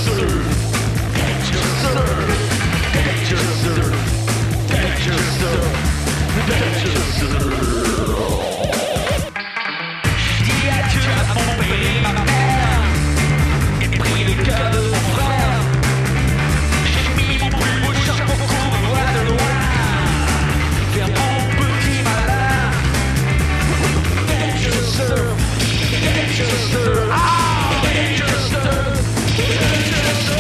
Dangerous,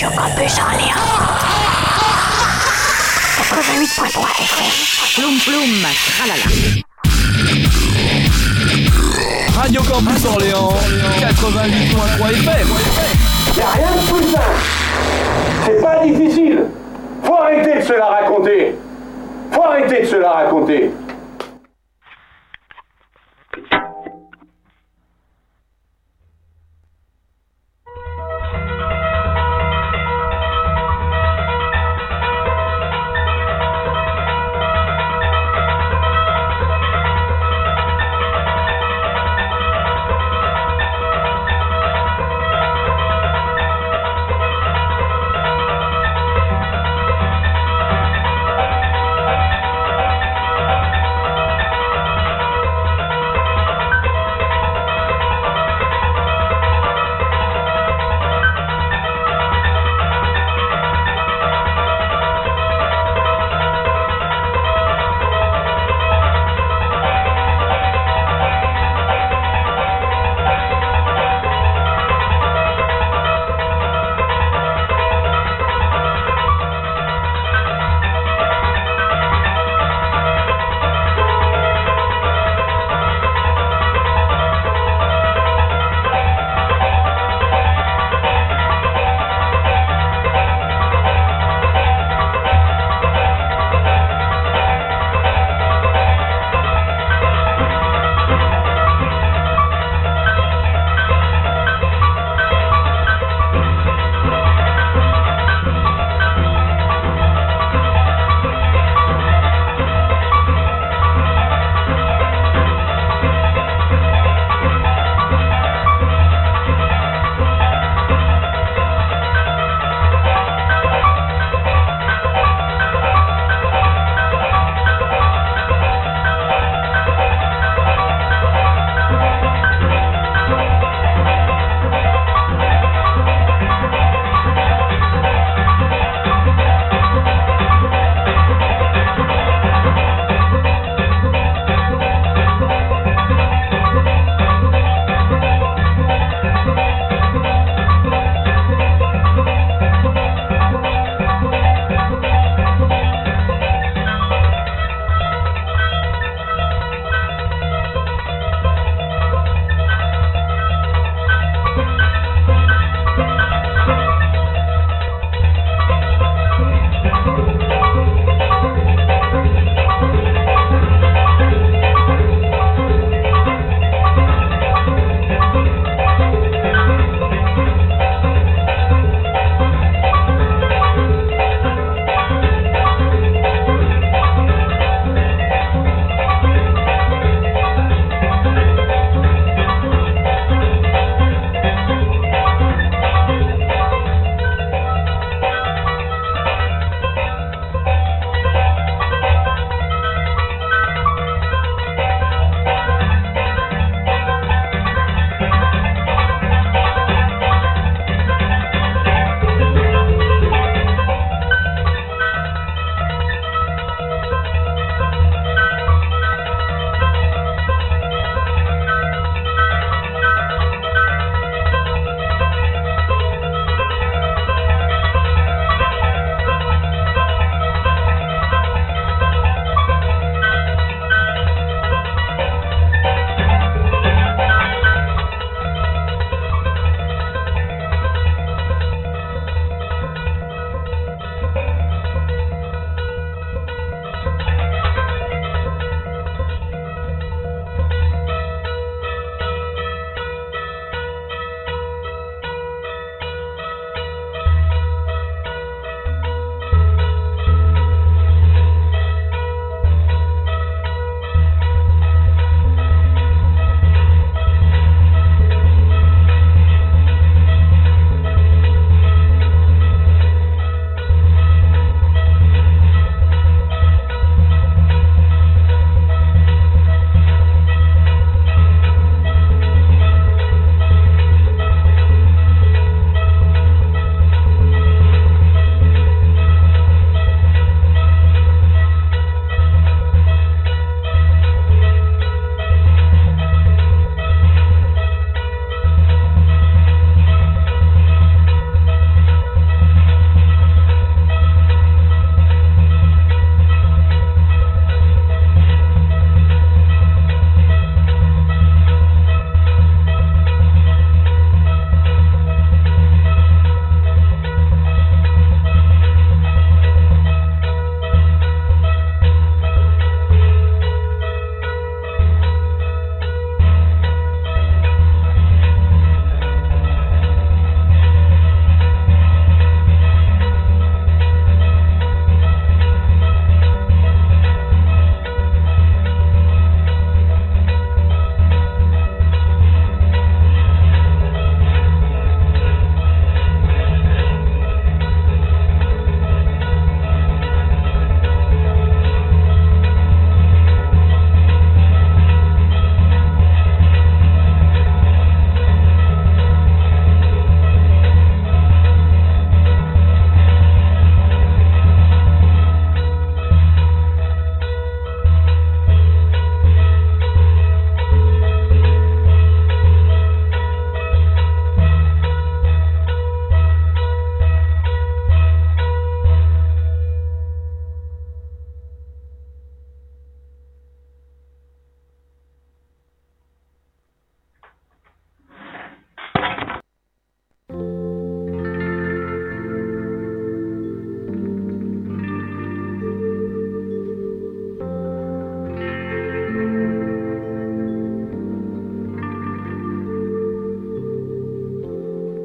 Radio Campus Orléans. 88.3 FM. Ploum ploum, tralala. Radio Campus Orléans, 88.3 FM. Y'a rien de plus simple. C'est pas difficile. Faut arrêter de se la raconter. Faut arrêter de se la raconter.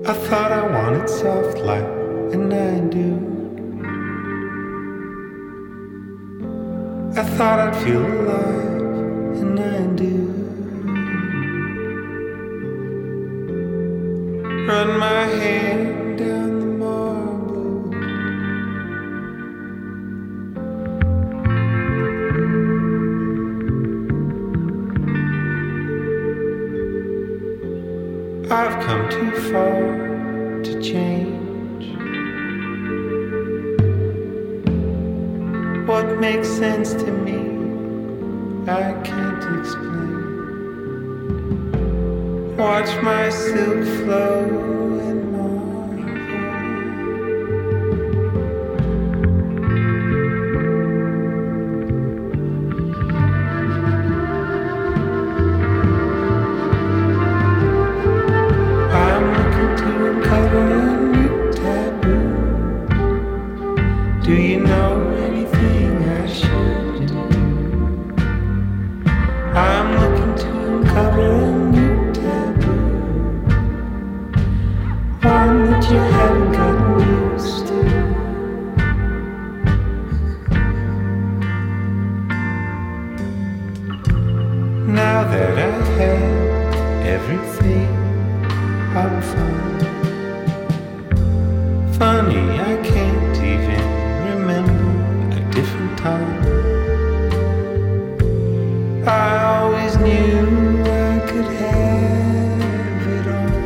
I thought I wanted soft light, and I do. I thought I'd feel alive, and I do. Run my hand down the marble. I've come too far to change. What makes sense to me, I can't explain. Watch my silk flow and marvel. I'm looking to uncover a new taboo. Do you know anything I should do? I'm looking to uncover a new taboo, one that you haven't gotten used to. Now that I have everything, I'm fine. Funny, I can't even remember a different time. I always knew I could have it all.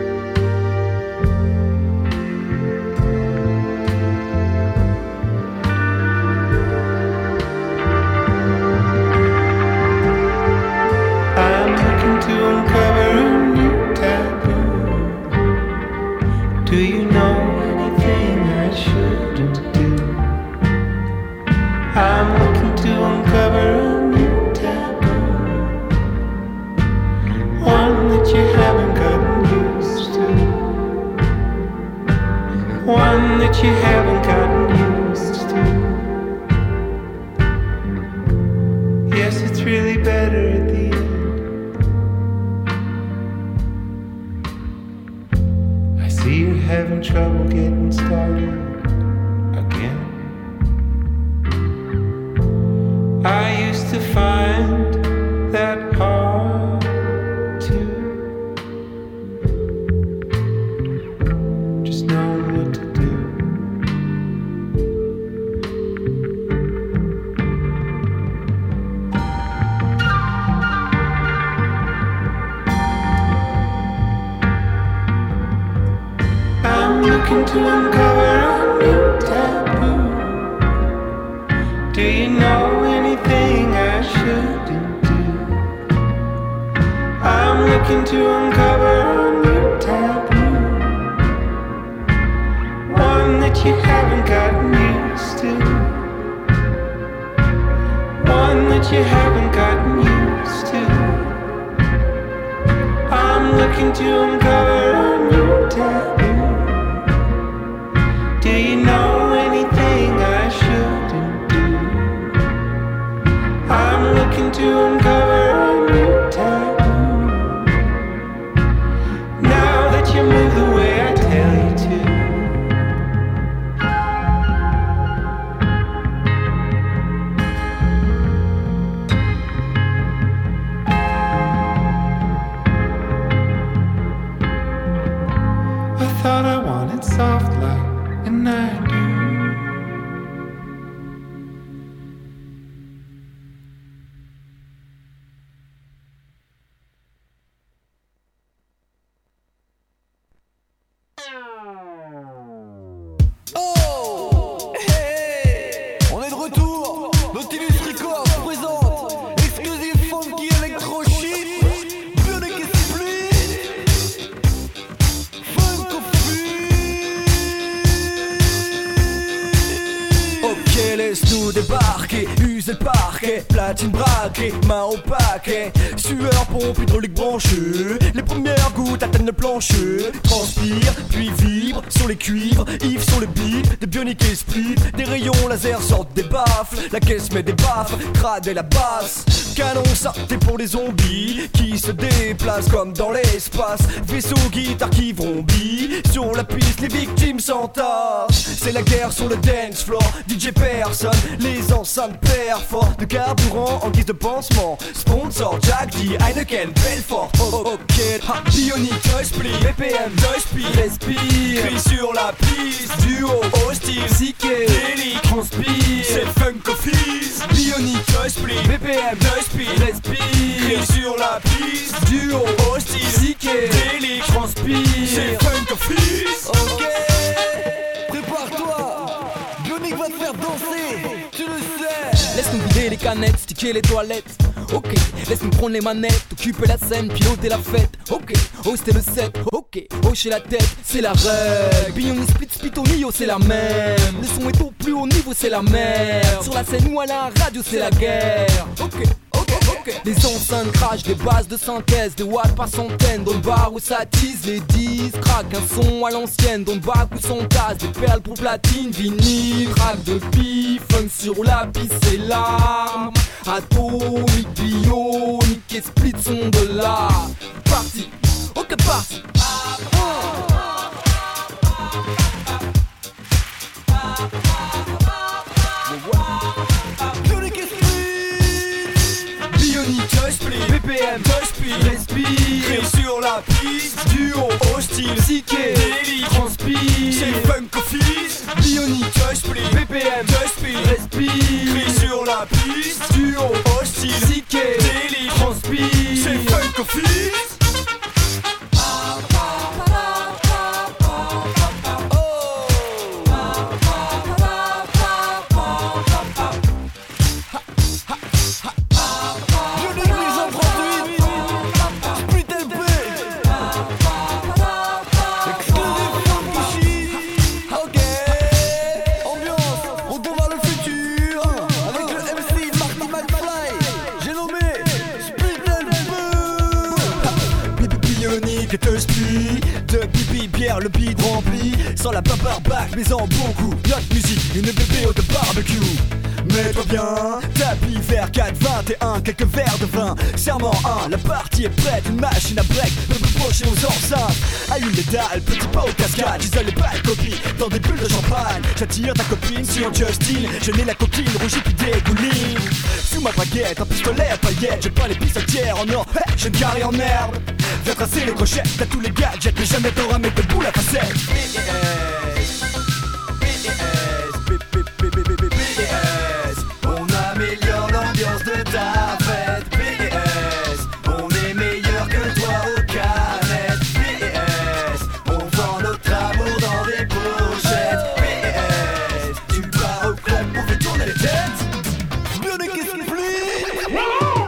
I'm looking to uncover a new taboo. Do you know anything I shouldn't do? I'm looking to uncover a new taboo, one that you haven't gotten used to, one that you haven't gotten used to. Yes, it's really better at the end. I see you're having trouble getting started again. I used to find that hard too, just knowing what to do. I'm looking to uncover a new taboo. Do you know anything I shouldn't do? I'm looking to uncover a new taboo, one that you haven't gotten used to, one that you haven't gotten used to. I'm looking to uncover a new taboo. Do you know anything I shouldn't do? I'm looking to uncover a new taboo. Now that you move the way I tell you to. I thought I wanted soft light, and I do. Oh, hey, on est de retour. Nautilus Records présente Exclusive Funky Electro Shit, Bionic Split, Funko Free. Ok, laisse-nous débarquer, user le parquet, platine braquée, main au paquet, sueur, pompe, hydraulique branchée, les premières gouttes atteignent le plancher, transpire, puis vibre sur les cuivres, Yves sur le beat, des bionique et split. Des rayons laser sortent des baffles. La caisse met des baffes, crade et la basse. Canon sorté pour les zombies qui se déplacent comme dans l'espace. Vaisseau, guitare qui vrombit. Sur la piste, les victimes s'entassent. C'est la guerre sur le dance floor. DJ personne, les enceintes perforent. De carburant en guise de pansement. Sponsor, Jack D, Heineken, Belfort. Ok, bionique, toy split, BPM, toy speed, respire. Crie sur la piste, duo, hostile, psyché, délic, transpire. C'est funk office. Bionique, toy split, BPM, toy speed, respire. Crie sur la piste, duo, hostile, psyché, délic, transpire. C'est funk office. Ok, prépare-toi. Bionique va te faire danser, tu le sais. Laisse-nous vider les canettes, sticker les toilettes. Ok, laisse-nous prendre les manettes, occuper la scène, piloter la fête. Ok, hoster le set. Ok, hocher la tête, c'est la règle. Bionique split au Nio, c'est la même. Le son est au plus haut niveau, c'est la merde. Sur la scène ou à la radio, c'est la guerre. Ok. Les enceintes crachent des bases de synthèse, des watts par centaines. Dans le bar où ça tease, les disques craquent un son à l'ancienne. Dans le bac où s'entassent des perles pour platine, vinyle, track de pif, funk sur la piste, c'est l'arme. Atomique, bionique et split sont de là. Parti, ok parti. Toy split, BPM, toy speed, respire. Crie sur la piste, duo, hostile, psyché, délic, transpire. C'est funk office. Bionique, toy split, BPM, toy speed, respire. Crie sur la piste, duo, hostile, psyché, délic, transpire. C'est funk office. De pipi, bière, le beat rempli. Sans la paper back, mais en beaucoup. Notre musique, une BBO de barbecue. Mets-toi bien, tapis vert 4, 21, quelques verres de vin. Serment 1, la partie est prête, une machine à break. Le plus proche aux enceintes. Allume les dalles, petit pas aux cascades. J'isole les balles copies dans des bulles de champagne. J'attire ta copine sur Justin. Je n'ai la coquine, rougis puis dégouline. Sous ma baguette, un pistolet à paillettes. Je prends les pistoletières en or, hey, je carré en herbe. Viens tracer les crochets, t'as tous les gadgets, mais jamais t'auras mes debout la facette. On améliore l'ambiance de ta fête. BS, on est meilleur que toi aux canettes. BS, on vend notre amour dans des pochettes. BS, tu pars au club pour faire tourner les têtes. Bionique et split.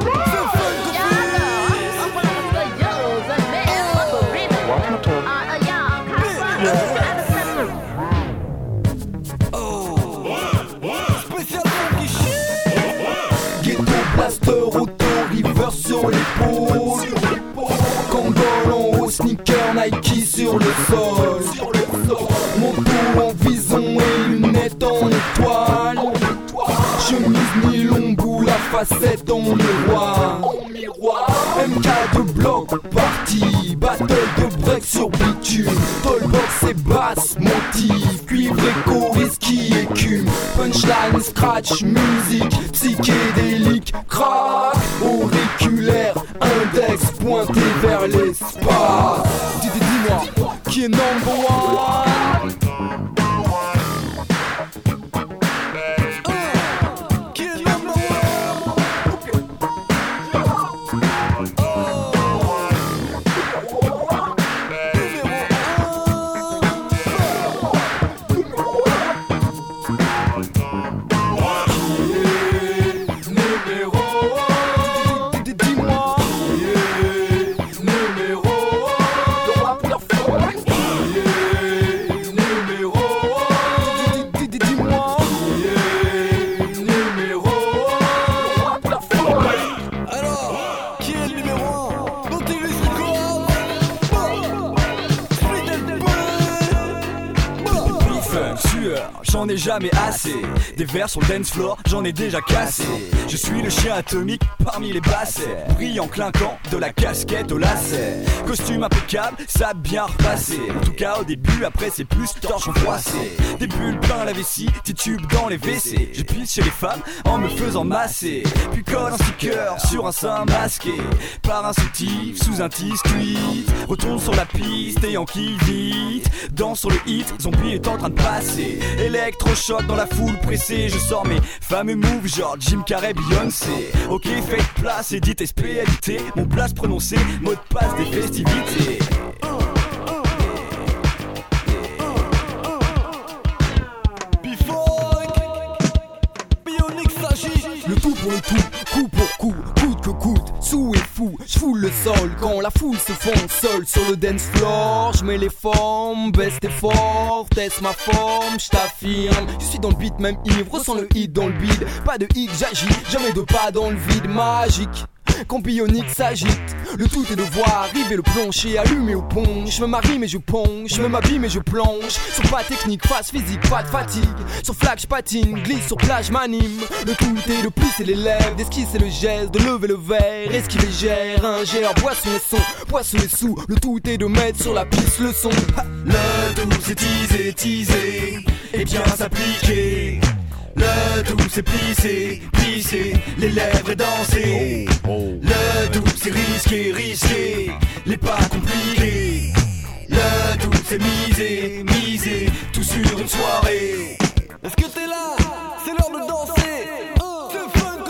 River sur l'épaule, Cambole en haut, sneaker Nike sur le sol. Mon dos en vison et lunettes en étoile. Chemise nylon, boule à facettes en miroir. MK de bloc, party, battle de break sur bitume. Tollbox et basse, motif, cuivre écho, whisky, écume. Punchline, scratch, musique, psychédélique, crack. Auriculaire, index pointé vers l'espace. Dis-moi, qui est number one? Numéro sueur, j'en ai jamais assez. Des vers sur le dance floor, j'en ai déjà cassé. Je suis le chien atomique parmi les bassets, brillant, clinquant, de la casquette au lacet. Costume impeccable, ça a bien repassé. En tout cas au début, après c'est plus torchon froissé. Des bulles plein la vessie, titube dans les WC. Je pisse chez les femmes en me faisant masser. Puis colle un sticker sur un sein masqué par un soutif sous un tiscuit. Retourne sur la piste et en qui vite. Danse sur le hit, zombie est en train de passer. Électrochoc dans la foule pressée. Je sors mes fameux moves genre Jim Carrey, Beyoncé. Ok, faites place et dites spécialité. Mon blast prononcé, mot de passe des festivités. Le tout pour le tout, coup pour coup, coûte que coûte, sous et fou, j'foule le sol quand la foule se fond seul sur le dance floor. J'mets les formes, baisse tes fort, teste ma forme, j't'affirme. Je suis dans le beat même ivre, ressens le hit dans le bide. Pas de hit, j'agis, jamais de pas dans le vide magique. Quand Bionic s'agite, le tout est de voir arriver le plancher allumé au pont. Je me marie mais je ponge, je me m'habille mais je plonge. Sur pas technique, face physique, pas de fatigue. Sur flag je patine, glisse sur plage m'anime. Le tout est de plisser les lèvres, d'esquisser le geste, de lever le verre, esquiver gère, ingère, boisson et son, poisson et sous. Le tout est de mettre sur la piste le son. Le tout c'est teasé, teasé, et bien s'appliquer. Le tout c'est plisser, plisser, les lèvres et danser. Le tout c'est risqué, risqué, les pas compliqués. Le tout c'est miser, miser, tout sur une soirée. Est-ce que t'es là? C'est l'heure de danser. C'est funk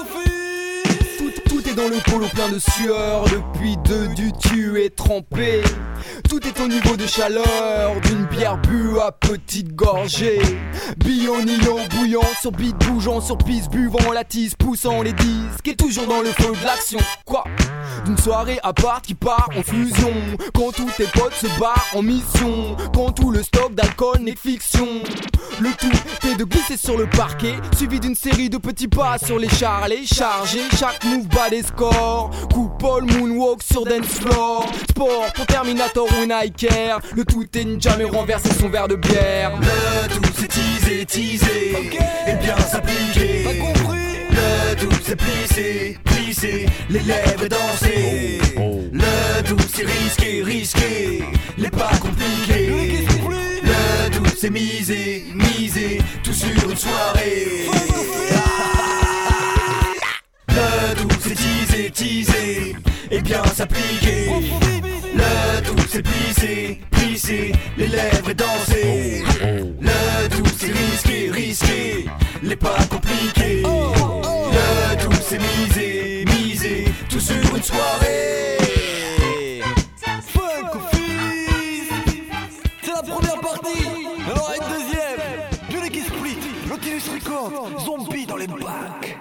office. Tout est dans le polo plein de sueur. Depuis deux du tu es trempé. Tout est au niveau de chaleur d'une bière bue à petite gorgée. Bionillon bouillant sur beat bougeant sur piste buvant la tisse poussant les disques et toujours dans le feu de l'action. Quoi? D'une soirée à part qui part en fusion. Quand tous tes potes se barrent en mission. Quand tout le stock d'alcool n'est que fiction. Le tout est de glisser sur le parquet suivi d'une série de petits pas sur les charlets chargés. Chaque move bat des scores. Coupole moonwalk sur dance floor. Sport pour Terminator ou Nike. Le tout est de jamais renverser son verre de bière. Le tout c'est teaser, teaser, et bien s'appliquer. T'as compris? Le tout c'est plisser, plisser, les lèvres et danser. Le tout c'est risqué, risqué, les pas compliqués. Le tout c'est miser, miser, tout sur une soirée. Le tout c'est teaser, teaser, et bien s'appliquer. Le tout c'est plisser, plisser, les lèvres et danser. Le tout c'est risqué, risqué, les pas compliqués. Le tout c'est miser, miser, tout sur une soirée. Funk office. C'est la première partie. Alors une deuxième. Bionic Split, Nautilus Records, Zombie dans les bacs.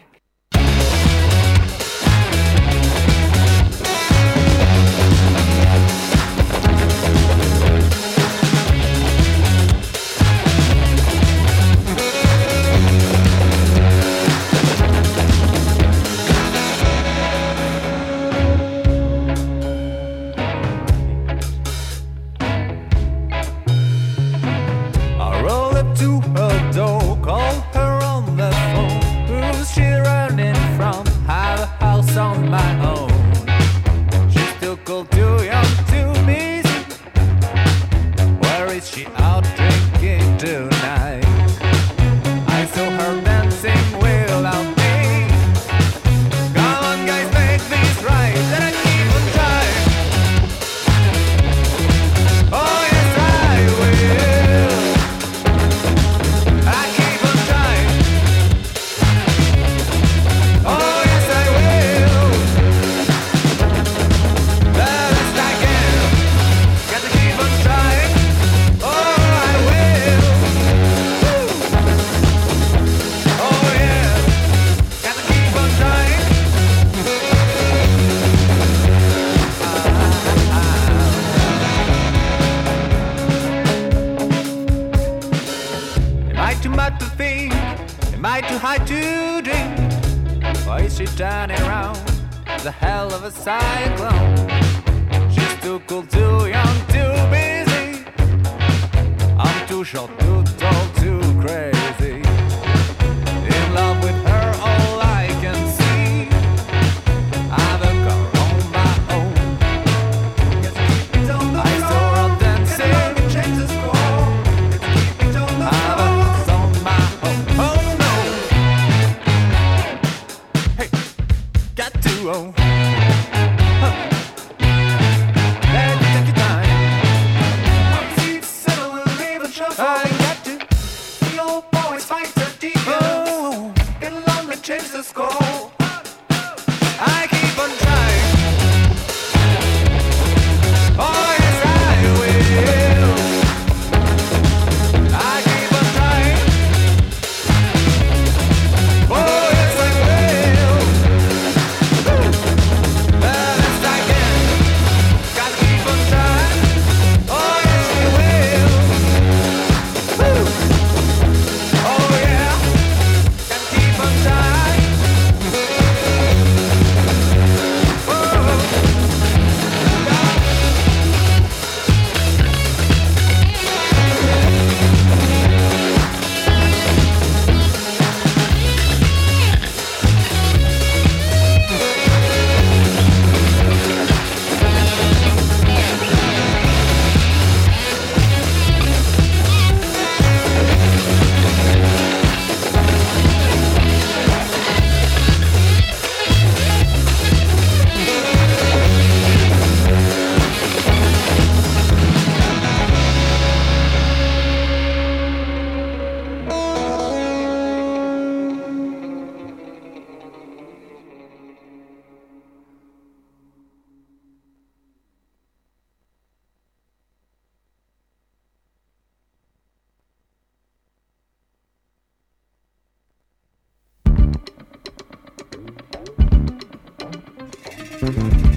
turning around, the hell of a cyclone. She's too cool, too young, too busy. I'm too short, too tall, too crazy. In love with her, all I can see. I've a car on my own. I saw her dancing. I've a house on my own. Oh no. Hey, got to own. Let me take your time. I got to. The old boys fight the demons. Get along and change the score. I keep on trying. Oh yes I will. I keep on trying. Oh yes I will. Best I can. Gotta keep on trying. Oh yes I will. Oh yeah, gotta keep on trying. Thank you.